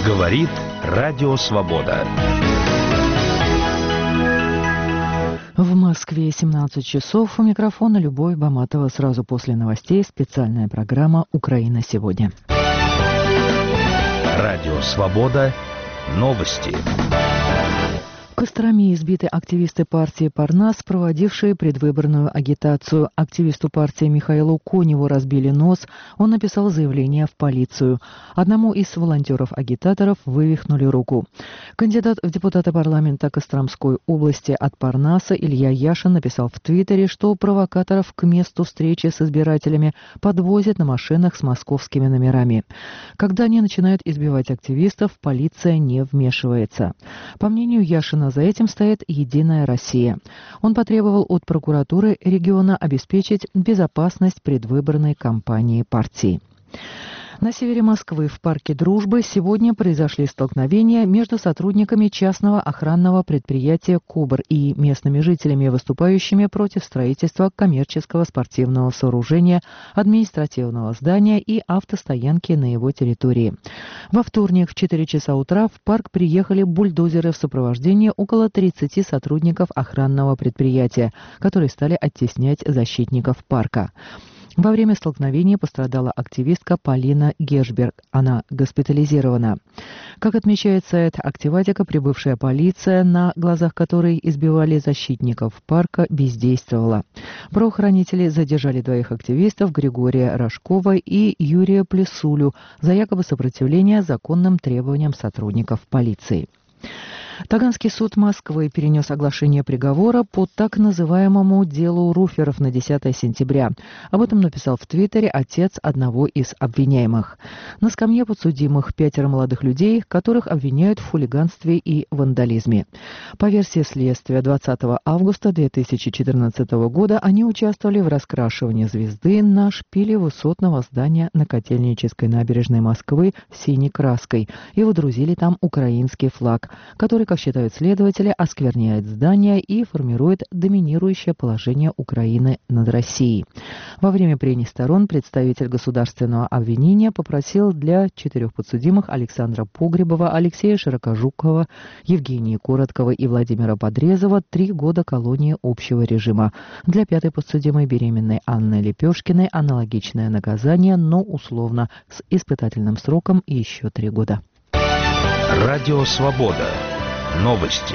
Говорит Радио Свобода. В Москве 17 часов. У микрофона Любовь Баматова. Сразу после новостей специальная программа «Украина сегодня». Радио Свобода. Новости. В Костроме избиты активисты партии «Парнас», проводившие предвыборную агитацию. Активисту партии Михаилу Коневу разбили нос. Он написал заявление в полицию. Одному из волонтеров-агитаторов вывихнули руку. Кандидат в депутаты парламента Костромской области от «Парнаса» Илья Яшин написал в Твиттере, что провокаторов к месту встречи с избирателями подвозят на машинах с московскими номерами. Когда они начинают избивать активистов, полиция не вмешивается. По мнению Яшина, за этим стоит «Единая Россия». Он потребовал от прокуратуры региона обеспечить безопасность предвыборной кампании партии. На севере Москвы в парке Дружбы сегодня произошли столкновения между сотрудниками частного охранного предприятия «Кобр» и местными жителями, выступающими против строительства коммерческого спортивного сооружения, административного здания и автостоянки на его территории. Во вторник в 4 часа утра в парк приехали бульдозеры в сопровождении около 30 сотрудников охранного предприятия, которые стали оттеснять защитников парка. Во время столкновения пострадала активистка Полина Гешберг. Она госпитализирована. Как отмечает сайт «Активатика», прибывшая полиция, на глазах которой избивали защитников парка, бездействовала. Правоохранители задержали 2 активистов, Григория Рожкова и Юрия Плесулю, за якобы сопротивление законным требованиям сотрудников полиции. Таганский суд Москвы перенес оглашение приговора по так называемому делу Руферов на 10 сентября. Об этом написал в Твиттере отец одного из обвиняемых. На скамье подсудимых 5 молодых людей, которых обвиняют в хулиганстве и вандализме. По версии следствия, 20 августа 2014 года они участвовали в раскрашивании звезды на шпиле высотного здания на Котельнической набережной Москвы синей краской и водрузили там украинский флаг, который, как считают следователи, оскверняет здание и формирует доминирующее положение Украины над Россией. Во время прений сторон представитель государственного обвинения попросил для 4 подсудимых Александра Погребова, Алексея Широкожукова, Евгении Короткова и Владимира Подрезова 3 года колонии общего режима. Для 5 подсудимой беременной Анны Лепешкиной аналогичное наказание, но условно, с испытательным сроком еще 3 года. Радио Свобода. Новости.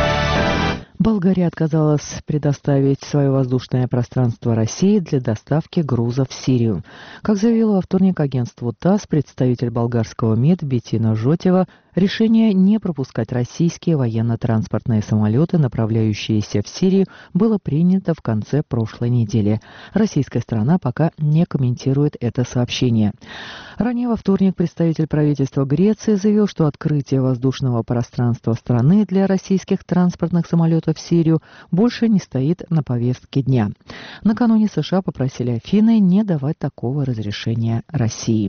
Болгария отказалась предоставить свое воздушное пространство России для доставки грузов в Сирию. Как заявила во вторник агентству ТАСС представитель болгарского МИД Бетина Жотева, решение не пропускать российские военно-транспортные самолеты, направляющиеся в Сирию, было принято в конце прошлой недели. Российская сторона пока не комментирует это сообщение. Ранее во вторник представитель правительства Греции заявил, что открытие воздушного пространства страны для российских транспортных самолетов в Сирию больше не стоит на повестке дня. Накануне США попросили Афины не давать такого разрешения России.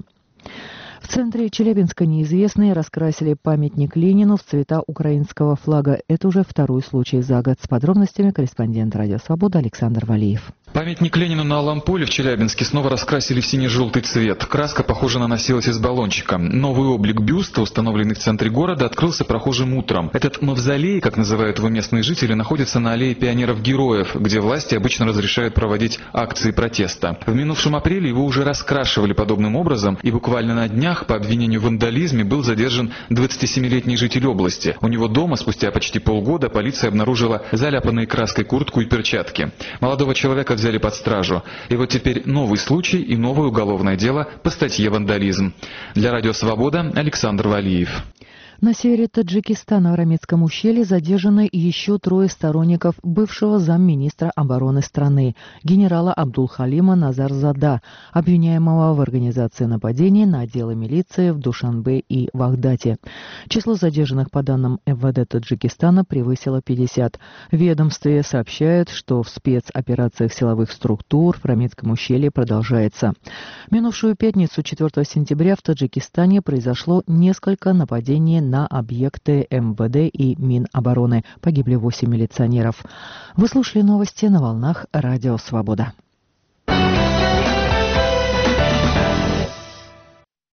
В центре Челябинска неизвестные раскрасили памятник Ленину в цвета украинского флага. Это уже 2-й случай за год. С подробностями корреспондент «Радио Свобода» Александр Валиев. Памятник Ленину на Алом поле в Челябинске снова раскрасили в сине-желтый цвет. Краска, похоже, наносилась из баллончика. Новый облик бюста, установленный в центре города, открылся прохожим утром. Этот мавзолей, как называют его местные жители, находится на аллее пионеров-героев, где власти обычно разрешают проводить акции протеста. В минувшем апреле его уже раскрашивали подобным образом, и буквально на днях по обвинению в вандализме был задержан 27-летний житель области. У него дома спустя почти полгода полиция обнаружила заляпанные краской куртку и перчатки. Молодого человека взяли под стражу. И вот теперь новый случай и новое уголовное дело по статье «Вандализм». Для Радио Свобода Александр Валиев. На севере Таджикистана в Арамецком ущелье задержаны еще 3 сторонников бывшего замминистра обороны страны, генерала Абдулхалима Назарзада, обвиняемого в организации нападений на отделы милиции в Душанбе и Вахдате. Число задержанных по данным МВД Таджикистана превысило 50. В ведомстве сообщают, что в спецоперациях силовых структур в Арамецком ущелье продолжается. В минувшую пятницу, 4 сентября, в Таджикистане произошло несколько нападений на объекты МВД и Минобороны. Погибли 8 милиционеров. Вы слушали новости на волнах Радио Свобода.